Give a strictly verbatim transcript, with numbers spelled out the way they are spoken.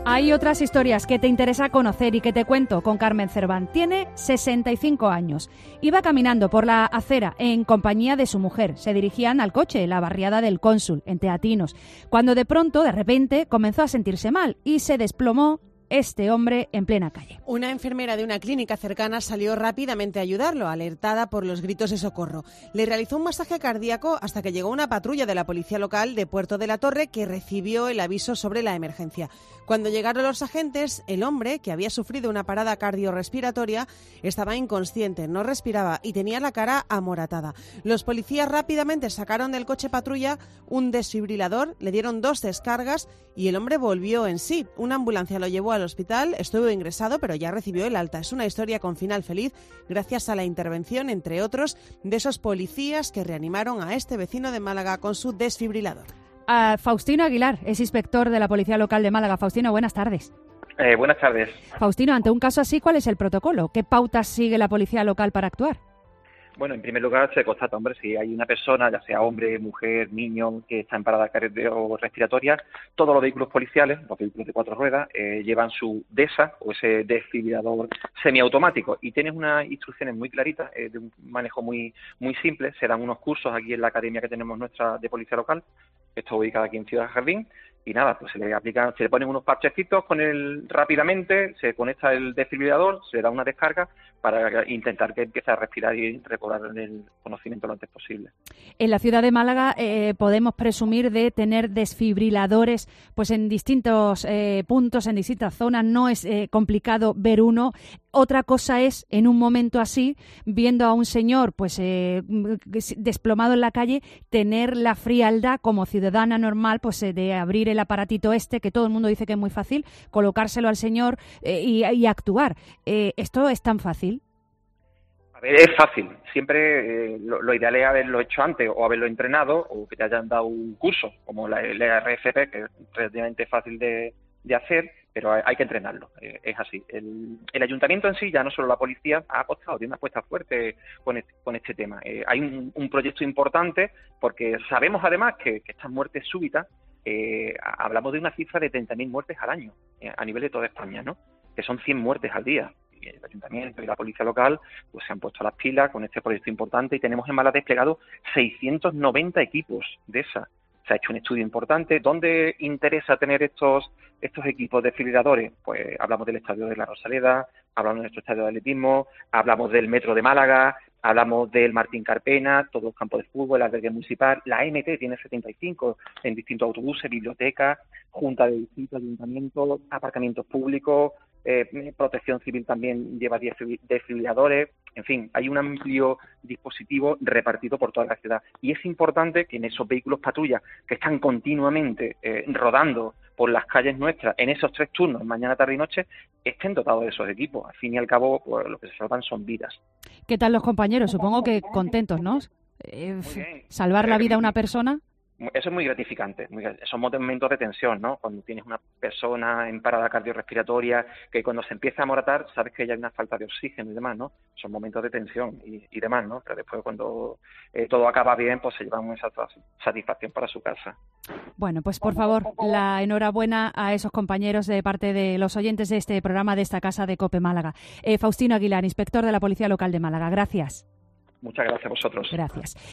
Hay otras historias que te interesa conocer y que te cuento con Carmen Cerván. Tiene sesenta y cinco años. Iba caminando por la acera en compañía de su mujer. Se dirigían al coche en la barriada del Cónsul, en Teatinos, cuando de pronto, de repente, comenzó a sentirse mal y se desplomó este hombre en plena calle. Una enfermera de una clínica cercana salió rápidamente a ayudarlo, alertada por los gritos de socorro. Le realizó un masaje cardíaco hasta que llegó una patrulla de la policía local de Puerto de la Torre que recibió el aviso sobre la emergencia. Cuando llegaron los agentes, el hombre, que había sufrido una parada cardiorrespiratoria, estaba inconsciente, no respiraba y tenía la cara amoratada. Los policías rápidamente sacaron del coche patrulla un desfibrilador, le dieron dos descargas y el hombre volvió en sí. Una ambulancia lo llevó al hospital, estuvo ingresado, pero ya recibió el alta. Es una historia con final feliz gracias a la intervención, entre otros, de esos policías que reanimaron a este vecino de Málaga con su desfibrilador. Uh, Faustino Aguilar es inspector de la Policía Local de Málaga. Faustino, buenas tardes. Eh, buenas tardes. Faustino, ante un caso así, ¿cuál es el protocolo? ¿Qué pautas sigue la Policía Local para actuar? Bueno, en primer lugar se constata, hombre, si hay una persona, ya sea hombre, mujer, niño, que está en parada cardiorrespiratoria, todos los vehículos policiales, los vehículos de cuatro ruedas, eh, llevan su DESA o ese desfibrilador semiautomático y tienes unas instrucciones muy claritas, eh, de un manejo muy muy simple. Se dan unos cursos aquí en la academia que tenemos nuestra de Policía Local, esto ubicada aquí en Ciudad Jardín, y nada, pues se le aplican, se le ponen unos parchecitos con él rápidamente, se conecta el desfibrilador, se le da una descarga para intentar que empiece a respirar y recobrar el conocimiento lo antes posible. En la ciudad de Málaga eh, podemos presumir de tener desfibriladores pues en distintos eh, puntos, en distintas zonas. No es eh, complicado ver uno. Otra cosa es, en un momento así, viendo a un señor pues eh, desplomado en la calle, tener la frialdad como ciudadana normal pues eh, de abrir el aparatito este, que todo el mundo dice que es muy fácil, colocárselo al señor eh, y, y actuar. Eh, ¿Esto es tan fácil? A ver, es fácil. Siempre eh, lo, lo ideal es haberlo hecho antes o haberlo entrenado o que te hayan dado un curso, como la, el R F P, que es relativamente fácil de, de hacer, pero hay, hay que entrenarlo. Eh, es así. El, el ayuntamiento en sí, ya no solo la policía, ha apostado, tiene una apuesta fuerte con este, con este tema. Eh, hay un, un proyecto importante porque sabemos además que, que estas muertes súbitas, eh, hablamos de una cifra de treinta mil muertes al año eh, a nivel de toda España, ¿no? Que son cien muertes al día. Y el ayuntamiento y la policía local pues se han puesto las pilas con este proyecto importante y tenemos en Málaga desplegado seiscientos noventa equipos de esa. Se ha hecho un estudio importante. ¿Dónde interesa tener estos estos equipos de desfibriladores? Pues hablamos del estadio de la Rosaleda, hablamos de nuestro estadio de atletismo, hablamos del metro de Málaga, hablamos del Martín Carpena, todos los campos de fútbol, el albergue municipal. La A M T tiene setenta y cinco en distintos autobuses, bibliotecas, junta de distritos, ayuntamientos, aparcamientos públicos. Eh, Protección Civil también lleva diez desfibriladores. En fin, hay un amplio dispositivo repartido por toda la ciudad. Y es importante que en esos vehículos patrulla que están continuamente eh, rodando por las calles nuestras, en esos tres turnos, mañana, tarde y noche, estén dotados de esos equipos. Al fin y al cabo, pues, lo que se salvan son vidas. ¿Qué tal los compañeros? Supongo que contentos, ¿no? Eh, salvar la vida a una persona. Eso es muy gratificante. Muy, son momentos de tensión, ¿no? Cuando tienes una persona en parada cardiorrespiratoria, que cuando se empieza a amoratar, sabes que ya hay una falta de oxígeno y demás, ¿no? Son momentos de tensión y, y demás, ¿no? Pero después, cuando eh, todo acaba bien, pues se llevan esa satisfacción para su casa. Bueno, pues por favor, la enhorabuena a esos compañeros de parte de los oyentes de este programa, de esta casa de COPE Málaga. Eh, Faustino Aguilar, inspector de la Policía Local de Málaga. Gracias. Muchas gracias a vosotros. Gracias.